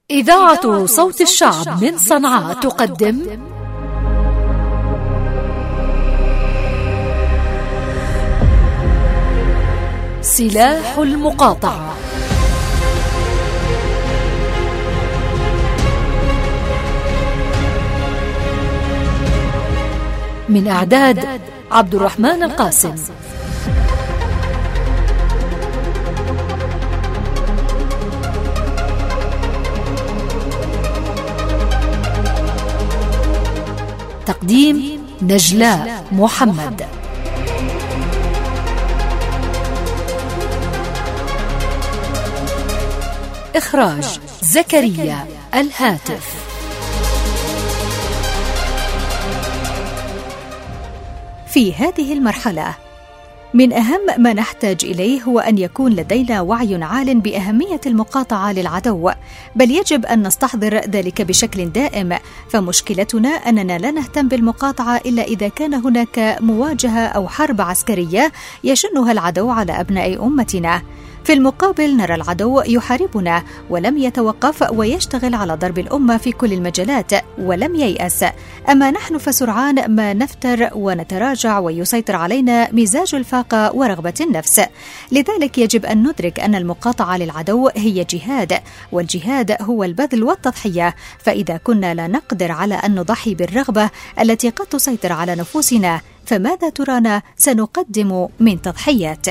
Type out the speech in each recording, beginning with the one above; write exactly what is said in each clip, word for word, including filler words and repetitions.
إذاعة صوت الشعب من صنعاء تقدم سلاح المقاطعة. من إعداد عبد الرحمن القاسم. تقديم نجلاء محمد. إخراج زكريا الهاتف. في هذه المرحلة من أهم ما نحتاج إليه هو أن يكون لدينا وعي عال بأهمية المقاطعة للعدو، بل يجب أن نستحضر ذلك بشكل دائم، فمشكلتنا أننا لا نهتم بالمقاطعة إلا إذا كان هناك مواجهة أو حرب عسكرية يشنها العدو على أبناء أمتنا. في المقابل نرى العدو يحاربنا ولم يتوقف ويشتغل على ضرب الأمة في كل المجالات ولم ييأس، أما نحن فسرعان ما نفتر ونتراجع ويسيطر علينا مزاج الفاقة ورغبة النفس. لذلك يجب أن ندرك أن المقاطعة للعدو هي جهاد، والجهاد هو البذل والتضحية، فإذا كنا لا نقدر على أن نضحي بالرغبة التي قد تسيطر على نفوسنا فماذا ترانا سنقدم من تضحيات؟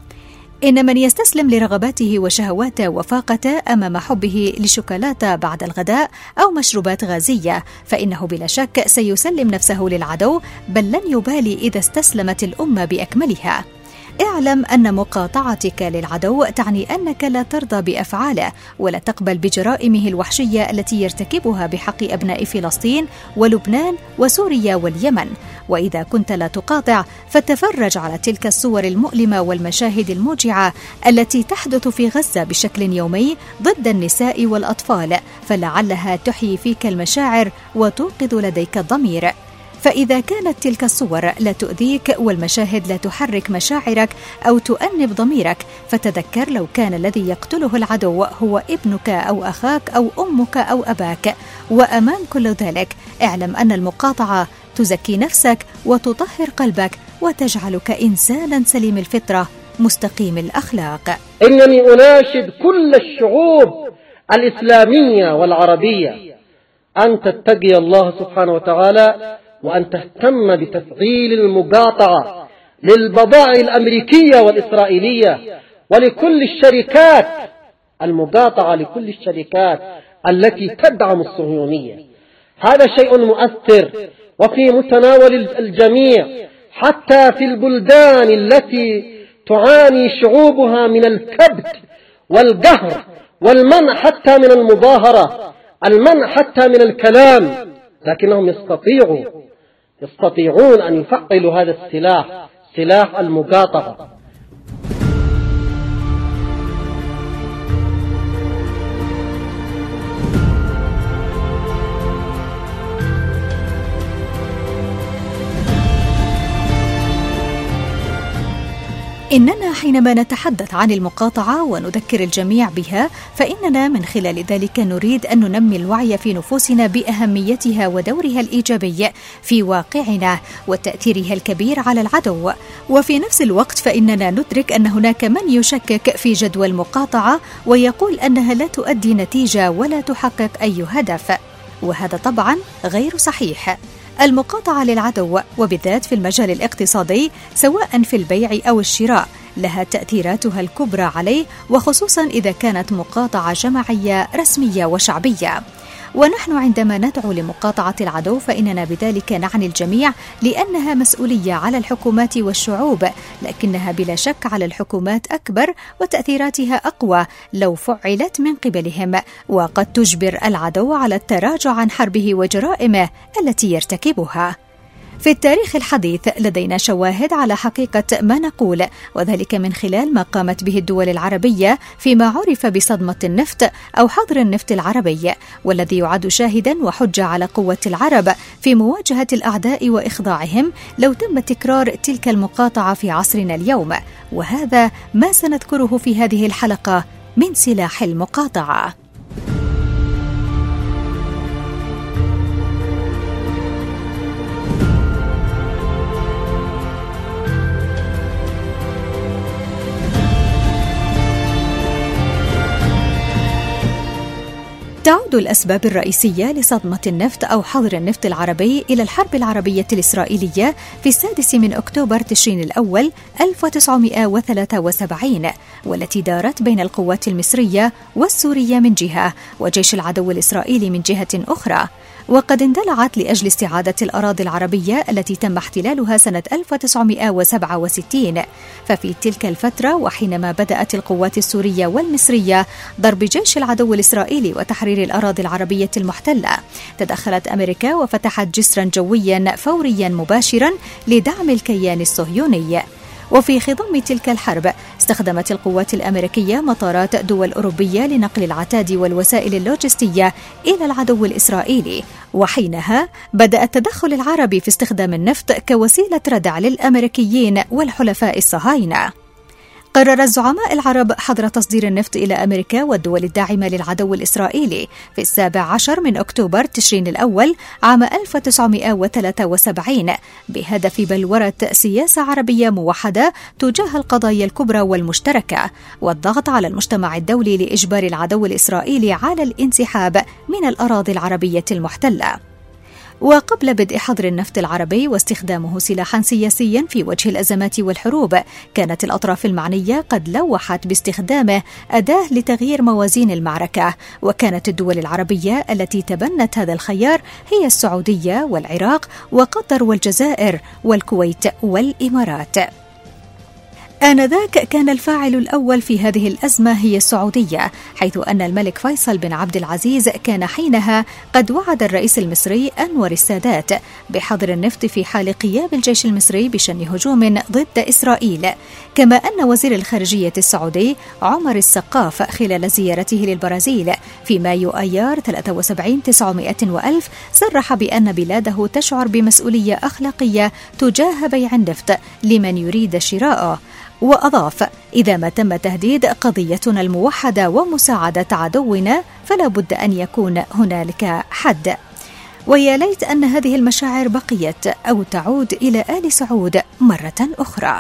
إن من يستسلم لرغباته وشهواته وفاقته أمام حبه لشوكولاتة بعد الغداء أو مشروبات غازية فإنه بلا شك سيسلم نفسه للعدو، بل لن يبالي إذا استسلمت الأمة بأكملها. اعلم أن مقاطعتك للعدو تعني أنك لا ترضى بأفعاله ولا تقبل بجرائمه الوحشية التي يرتكبها بحق أبناء فلسطين ولبنان وسوريا واليمن. وإذا كنت لا تقاطع فتفرج على تلك الصور المؤلمة والمشاهد الموجعة التي تحدث في غزة بشكل يومي ضد النساء والأطفال، فلعلها تحيي فيك المشاعر وتوقظ لديك الضمير. فإذا كانت تلك الصور لا تؤذيك والمشاهد لا تحرك مشاعرك أو تؤنب ضميرك، فتذكر لو كان الذي يقتله العدو هو ابنك أو أخاك أو أمك أو أباك. وأمام كل ذلك اعلم أن المقاطعة تزكي نفسك وتطهر قلبك وتجعلك إنسانا سليم الفطرة مستقيم الأخلاق. إنني أناشد كل الشعوب الإسلامية والعربية أن تتقي الله سبحانه وتعالى وأن تهتم بتفعيل المقاطعة للبضائع الأمريكية والإسرائيلية ولكل الشركات، المقاطعة لكل الشركات التي تدعم الصهيونية. هذا شيء مؤثر وفي متناول الجميع، حتى في البلدان التي تعاني شعوبها من الكبت والقهر والمنع حتى من المظاهرة، المنع حتى من الكلام، لكنهم يستطيعوا يستطيعون أن يفعلوا هذا السلاح، سلاح المقاطعة. إننا حينما نتحدث عن المقاطعة ونذكر الجميع بها فإننا من خلال ذلك نريد أن ننمي الوعي في نفوسنا بأهميتها ودورها الإيجابي في واقعنا وتأثيرها الكبير على العدو. وفي نفس الوقت فإننا ندرك أن هناك من يشكك في جدوى المقاطعة ويقول أنها لا تؤدي نتيجة ولا تحقق أي هدف، وهذا طبعا غير صحيح. المقاطعة للعدو وبالذات في المجال الاقتصادي سواء في البيع أو الشراء لها تأثيراتها الكبرى عليه، وخصوصا إذا كانت مقاطعة جماعية رسمية وشعبية. ونحن عندما ندعو لمقاطعة العدو فإننا بذلك نعني الجميع، لأنها مسؤولية على الحكومات والشعوب، لكنها بلا شك على الحكومات أكبر وتأثيراتها أقوى لو فعلت من قبلهم، وقد تجبر العدو على التراجع عن حربه وجرائمه التي يرتكبها. في التاريخ الحديث لدينا شواهد على حقيقة ما نقول، وذلك من خلال ما قامت به الدول العربية فيما عرف بصدمة النفط أو حظر النفط العربي، والذي يعد شاهدا وحجة على قوة العرب في مواجهة الأعداء وإخضاعهم لو تم تكرار تلك المقاطعة في عصرنا اليوم. وهذا ما سنذكره في هذه الحلقة من سلاح المقاطعة. تعود الأسباب الرئيسية لصدمة النفط أو حظر النفط العربي إلى الحرب العربية الإسرائيلية في السادس من أكتوبر تشرين الأول ألف وتسعمائة وثلاثة وسبعين، والتي دارت بين القوات المصرية والسورية من جهة وجيش العدو الإسرائيلي من جهة أخرى، وقد اندلعت لأجل استعادة الأراضي العربية التي تم احتلالها سنة ألف وتسعمائة وسبعة وستين. ففي تلك الفترة وحينما بدأت القوات السورية والمصرية ضرب جيش العدو الإسرائيلي وتحرير الأراضي العربية المحتلة، تدخلت أمريكا وفتحت جسرا جويا فوريا مباشرا لدعم الكيان الصهيوني. وفي خضم تلك الحرب استخدمت القوات الأمريكية مطارات دول أوروبية لنقل العتاد والوسائل اللوجستية إلى العدو الإسرائيلي، وحينها بدأ التدخل العربي في استخدام النفط كوسيلة ردع للأمريكيين والحلفاء الصهاينة. قرر الزعماء العرب حظر تصدير النفط إلى أمريكا والدول الداعمة للعدو الإسرائيلي في السابع عشر من أكتوبر تشرين الأول عام ألف وتسعمائة وثلاثة وسبعين بهدف بلورة سياسة عربية موحدة تجاه القضايا الكبرى والمشتركة، والضغط على المجتمع الدولي لإجبار العدو الإسرائيلي على الانسحاب من الأراضي العربية المحتلة. وقبل بدء حظر النفط العربي واستخدامه سلاحا سياسيا في وجه الأزمات والحروب، كانت الأطراف المعنية قد لوحت باستخدامه أداة لتغيير موازين المعركة، وكانت الدول العربية التي تبنت هذا الخيار هي السعودية والعراق وقطر والجزائر والكويت والإمارات. آنذاك كان الفاعل الأول في هذه الأزمة هي السعودية، حيث أن الملك فيصل بن عبد العزيز كان حينها قد وعد الرئيس المصري أنور السادات بحظر النفط في حال قيام الجيش المصري بشن هجوم ضد إسرائيل، كما أن وزير الخارجية السعودي عمر السقاف خلال زيارته للبرازيل في مايو أيار ثلاثة وسبعين تسعمائة وألف صرح بأن بلاده تشعر بمسؤولية أخلاقية تجاه بيع النفط لمن يريد شراءه، وأضاف: إذا ما تم تهديد قضيتنا الموحدة ومساعدة عدونا فلا بد أن يكون هنالك حد. ويا ليت أن هذه المشاعر بقيت أو تعود إلى آل سعود مرة أخرى.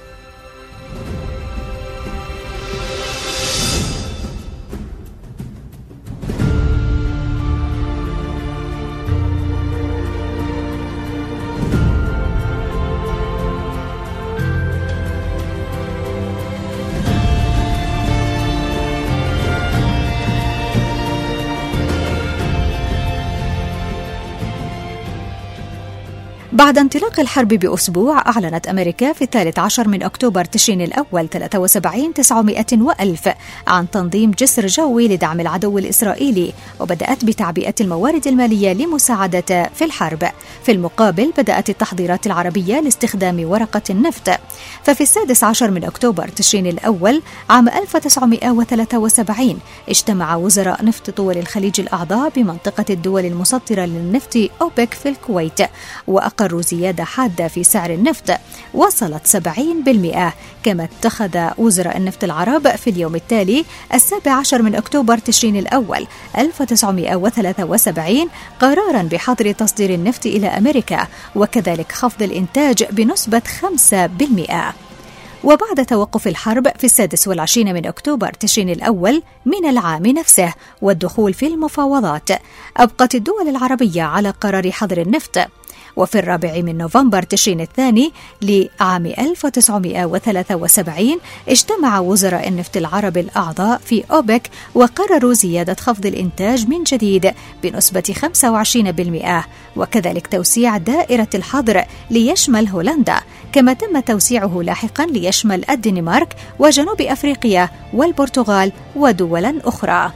بعد انطلاق الحرب بأسبوع، أعلنت أمريكا في الثالث عشر من أكتوبر تشرين الأول ثلاثة وسبعين تسعمائة وألف عن تنظيم جسر جوي لدعم العدو الإسرائيلي، وبدأت بتعبئة الموارد المالية لمساعدته في الحرب. في المقابل بدأت التحضيرات العربية لاستخدام ورقة النفط. ففي السادس عشر من أكتوبر تشرين الأول عام ألف وتسعمائة وثلاثة وسبعين اجتمع وزراء نفط دول الخليج الأعضاء بمنطقة الدول المصدرة للنفط أوبك في الكويت، وأقروا زيادة حادة في سعر النفط وصلت سبعين بالمئة. كما اتخذ وزراء النفط العرب في اليوم التالي السابع عشر من أكتوبر تشرين الأول ألف وتسعمائة وثلاثة وسبعين قرارا بحظر تصدير النفط إلى أمريكا، وكذلك خفض الإنتاج بنسبة خمسة بالمئة. وبعد توقف الحرب في السادس والعشرين من أكتوبر تشرين الأول من العام نفسه والدخول في المفاوضات، أبقت الدول العربية على قرار حظر النفط. وفي الرابع من نوفمبر تشرين الثاني لعام ألف وتسعمائة وثلاثة وسبعين اجتمع وزراء النفط العرب الأعضاء في أوبك وقرروا زيادة خفض الإنتاج من جديد بنسبة خمسة وعشرين بالمئة، وكذلك توسيع دائرة الحظر ليشمل هولندا، كما تم توسيعه لاحقا ليشمل الدنمارك وجنوب أفريقيا والبرتغال ودولا أخرى.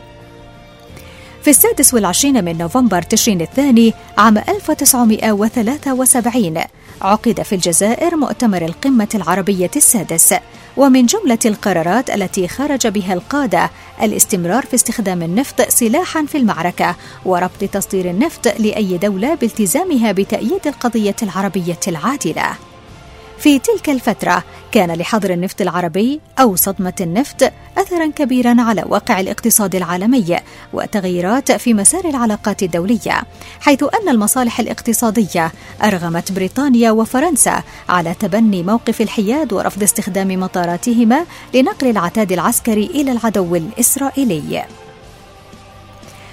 في السادس والعشرين من نوفمبر تشرين الثاني عام ألف وتسعمائة وثلاثة وسبعين عقد في الجزائر مؤتمر القمة العربية السادس، ومن جملة القرارات التي خرج بها القادة الاستمرار في استخدام النفط سلاحا في المعركة، وربط تصدير النفط لأي دولة بالتزامها بتأييد القضية العربية العادلة. في تلك الفترة كان لحظر النفط العربي أو صدمة النفط أثرا كبيرا على واقع الاقتصاد العالمي وتغييرات في مسار العلاقات الدولية، حيث أن المصالح الاقتصادية أرغمت بريطانيا وفرنسا على تبني موقف الحياد ورفض استخدام مطاراتهما لنقل العتاد العسكري إلى العدو الإسرائيلي.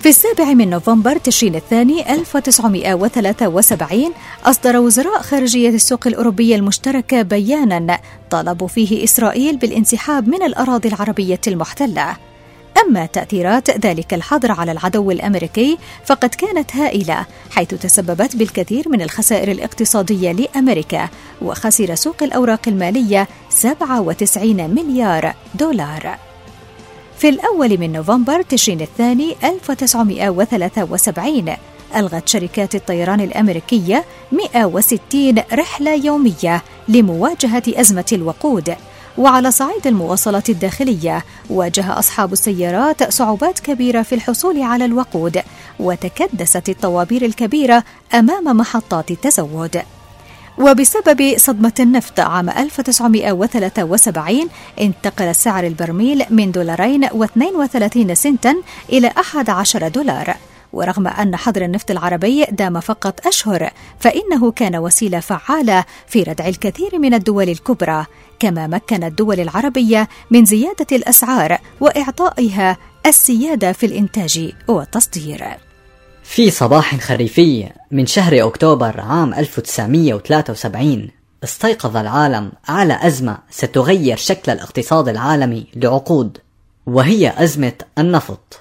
في السابع من نوفمبر تشرين الثاني ألف وتسعمائة وثلاثة وسبعين أصدر وزراء خارجية السوق الأوروبية المشتركة بياناً طالبوا فيه إسرائيل بالانسحاب من الأراضي العربية المحتلة. أما تأثيرات ذلك الحظر على العدو الأمريكي فقد كانت هائلة، حيث تسببت بالكثير من الخسائر الاقتصادية لأمريكا، وخسر سوق الأوراق المالية سبعة وتسعين مليار دولار. في الأول من نوفمبر تشرين الثاني ألف وتسعمائة وثلاثة وسبعين ألغت شركات الطيران الأمريكية مئة وستين رحلة يومية لمواجهة أزمة الوقود. وعلى صعيد المواصلات الداخلية واجه أصحاب السيارات صعوبات كبيرة في الحصول على الوقود، وتكدست الطوابير الكبيرة أمام محطات التزود. وبسبب صدمة النفط عام ألف وتسعمائة وثلاثة وسبعين انتقل سعر البرميل من دولارين واثنين وثلاثين سنتا إلى أحد عشر دولار. ورغم أن حظر النفط العربي دام فقط أشهر، فإنه كان وسيلة فعالة في ردع الكثير من الدول الكبرى، كما مكن الدول العربية من زيادة الأسعار وإعطائها السيادة في الإنتاج والتصدير. في صباح خريفي من شهر أكتوبر عام ألف وتسعمائة وثلاثة وسبعين استيقظ العالم على أزمة ستغير شكل الاقتصاد العالمي لعقود، وهي أزمة النفط.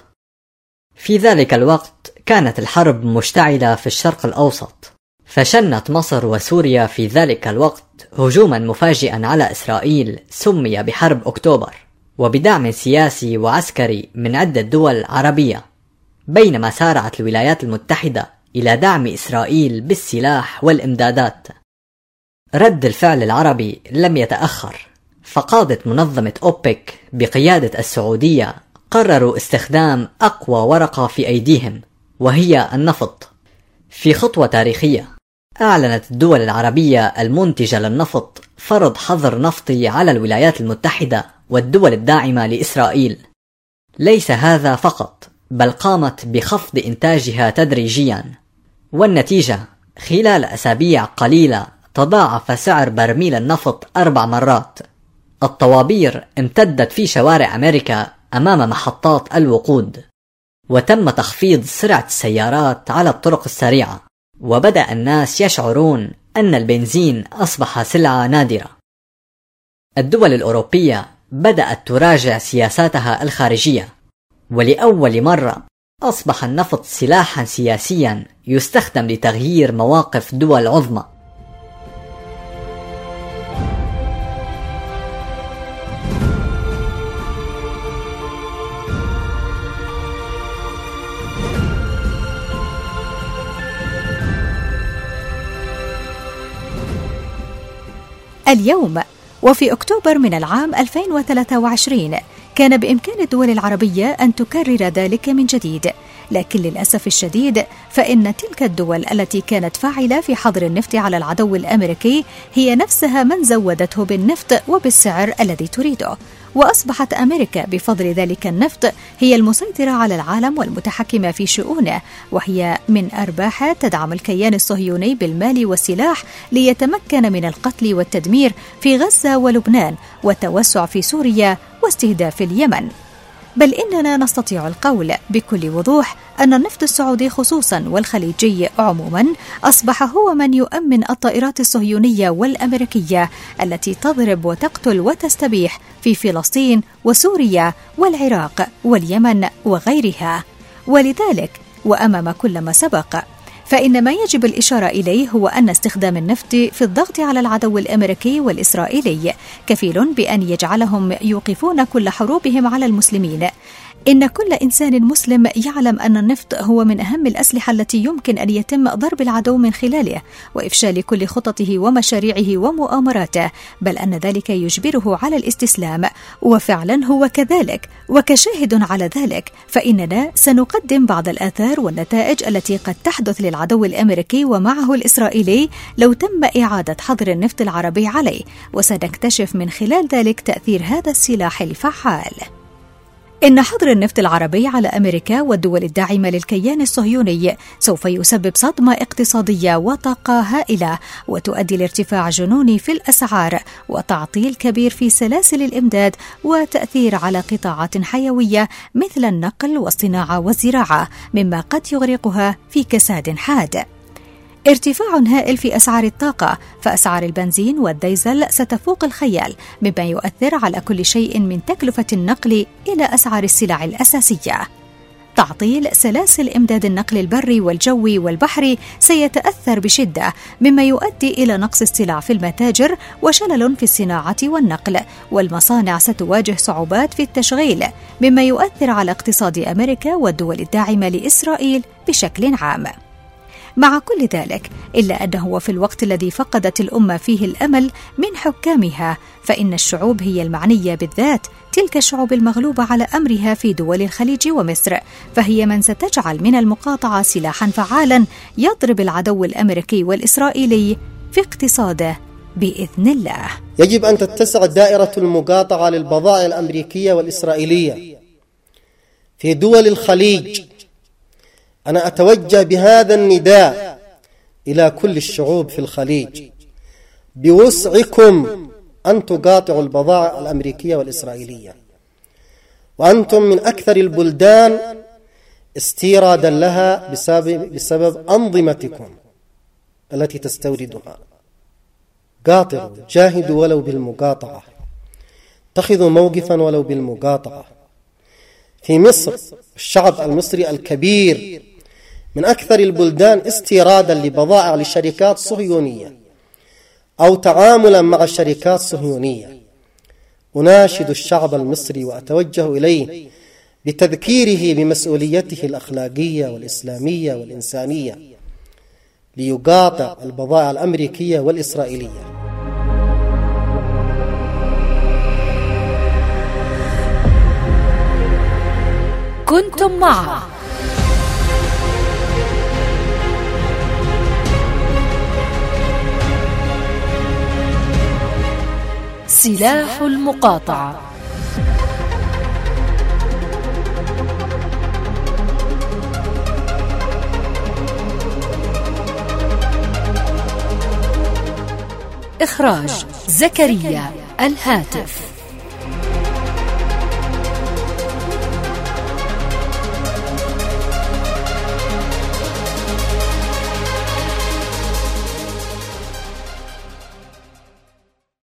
في ذلك الوقت كانت الحرب مشتعلة في الشرق الأوسط، فشنت مصر وسوريا في ذلك الوقت هجوما مفاجئا على إسرائيل سمي بحرب أكتوبر، وبدعم سياسي وعسكري من عدة دول عربية، بينما سارعت الولايات المتحدة إلى دعم إسرائيل بالسلاح والإمدادات. رد الفعل العربي لم يتأخر، فقادة منظمة أوبك بقيادة السعودية قرروا استخدام أقوى ورقة في أيديهم، وهي النفط. في خطوة تاريخية أعلنت الدول العربية المنتجة للنفط فرض حظر نفطي على الولايات المتحدة والدول الداعمة لإسرائيل. ليس هذا فقط، بل قامت بخفض إنتاجها تدريجيا، والنتيجة خلال أسابيع قليلة تضاعف سعر برميل النفط أربع مرات. الطوابير امتدت في شوارع أمريكا أمام محطات الوقود، وتم تخفيض سرعة السيارات على الطرق السريعة، وبدأ الناس يشعرون أن البنزين أصبح سلعة نادرة. الدول الأوروبية بدأت تراجع سياساتها الخارجية، ولأول مرة أصبح النفط سلاحا سياسيا يستخدم لتغيير مواقف دول عظمى. اليوم وفي أكتوبر من العام ألفين وثلاثة وعشرين كان بإمكان الدول العربية أن تكرر ذلك من جديد، لكن للأسف الشديد فإن تلك الدول التي كانت فاعلة في حظر النفط على العدو الأمريكي هي نفسها من زودته بالنفط وبالسعر الذي تريده، وأصبحت أمريكا بفضل ذلك النفط هي المسيطرة على العالم والمتحكمة في شؤونه، وهي من أرباح تدعم الكيان الصهيوني بالمال والسلاح ليتمكن من القتل والتدمير في غزة ولبنان والتوسع في سوريا واستهداف اليمن. بل إننا نستطيع القول بكل وضوح أن النفط السعودي خصوصا والخليجي عموما أصبح هو من يؤمن الطائرات الصهيونية والأمريكية التي تضرب وتقتل وتستبيح في فلسطين وسوريا والعراق واليمن وغيرها. ولذلك وأمام كل ما سبق، فإن ما يجب الإشارة إليه هو أن استخدام النفط في الضغط على العدو الأمريكي والإسرائيلي كفيل بأن يجعلهم يوقفون كل حروبهم على المسلمين. إن كل إنسان مسلم يعلم أن النفط هو من أهم الأسلحة التي يمكن أن يتم ضرب العدو من خلاله وإفشال كل خططه ومشاريعه ومؤامراته، بل أن ذلك يجبره على الاستسلام، وفعلا هو كذلك. وكشاهد على ذلك فإننا سنقدم بعض الآثار والنتائج التي قد تحدث للعدو الأمريكي ومعه الإسرائيلي لو تم إعادة حظر النفط العربي عليه، وسنكتشف من خلال ذلك تأثير هذا السلاح الفعال. إن حظر النفط العربي على أمريكا والدول الداعمة للكيان الصهيوني سوف يسبب صدمة اقتصادية وطاقة هائلة، وتؤدي لارتفاع جنوني في الأسعار وتعطيل كبير في سلاسل الإمداد، وتأثير على قطاعات حيوية مثل النقل والصناعة والزراعة، مما قد يغرقها في كساد حاد. ارتفاع هائل في أسعار الطاقة، فأسعار البنزين والديزل ستفوق الخيال، مما يؤثر على كل شيء من تكلفة النقل إلى أسعار السلع الأساسية. تعطيل سلاسل إمداد النقل البري والجوي والبحري سيتأثر بشدة، مما يؤدي إلى نقص السلع في المتاجر وشلل في الصناعة والنقل، والمصانع ستواجه صعوبات في التشغيل، مما يؤثر على اقتصاد أمريكا والدول الداعمة لإسرائيل بشكل عام. مع كل ذلك، إلا أنه في الوقت الذي فقدت الأمة فيه الأمل من حكامها، فإن الشعوب هي المعنية بالذات، تلك الشعوب المغلوبة على أمرها في دول الخليج ومصر، فهي من ستجعل من المقاطعة سلاحا فعالا يضرب العدو الأمريكي والإسرائيلي في اقتصاده بإذن الله. يجب أن تتسع دائرة المقاطعة للبضائع الأمريكية والإسرائيلية في دول الخليج. أنا أتوجه بهذا النداء إلى كل الشعوب في الخليج: بوسعكم أن تقاطعوا البضائع الأمريكية والإسرائيلية، وأنتم من أكثر البلدان استيرادا لها بسبب, بسبب أنظمتكم التي تستوردها. قاطعوا، جاهدوا ولو بالمقاطعة، اتخذوا موقفا ولو بالمقاطعة. في مصر الشعب المصري الكبير من أكثر البلدان استيرادا لبضائع لشركات صهيونية أو تعاملا مع الشركات الصهيونية. أناشد الشعب المصري وأتوجه إليه بتذكيره بمسؤوليته الأخلاقية والإسلامية والإنسانية ليقاطع البضائع الأمريكية والإسرائيلية. كنتم مع سلاح المقاطعة. إخراج زكريا الهاتف.